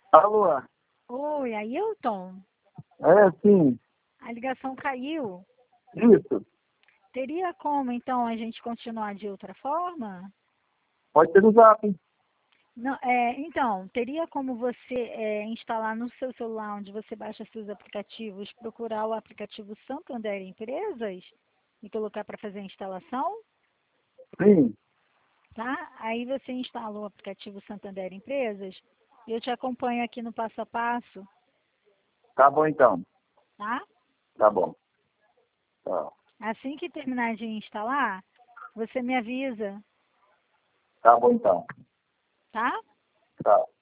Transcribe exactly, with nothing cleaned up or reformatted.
Alô? Oi, Ailton? É, sim. A ligação caiu. Isso. Teria como, então, a gente continuar de outra forma? Pode ser no Zap. Não, é, então, teria como você é, instalar no seu celular, onde você baixa seus aplicativos, procurar o aplicativo Santander Empresas e colocar para fazer a instalação, Sim. tá? Aí você instala o aplicativo Santander Empresas e eu te acompanho aqui no passo a passo, Tá bom, então. tá? Tá bom. Tá. Assim que terminar de instalar, você me avisa, Tá bom, então. tá? Tá.